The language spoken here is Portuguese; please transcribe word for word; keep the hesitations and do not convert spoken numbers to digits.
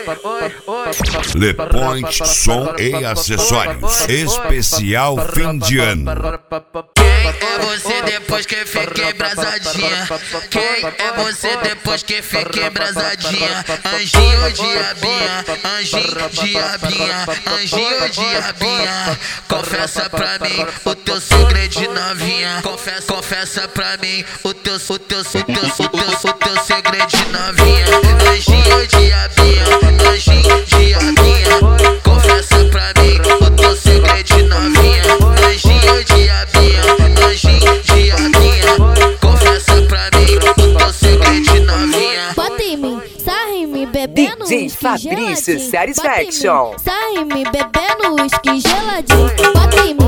Le Point Som e Acessórios. Especial fim de ano. Quem é você depois que fica embrasadinha? Quem é você depois que fica embrasadinha? Anjinho, diabinha, anjinho, diabinha, anjinho, diabinha. Confessa pra mim o teu segredo de novinha. Confessa, confessa pra mim o teu, o teu, o teu, o teu, o teu segredo de novinha. Anjinho, diabinha, anjinho, diabinha. Confessa pra mim o teu segredo de novinha. Anjinho, diabinha, anjinho, diabinha. Confessa pra mim o teu segredo de novinha. Bota em mim, sarra em mim, bebendo D J Fabrício Satisfaction. Sarra em mim, bebendo uísque geladinho. Bota em mim.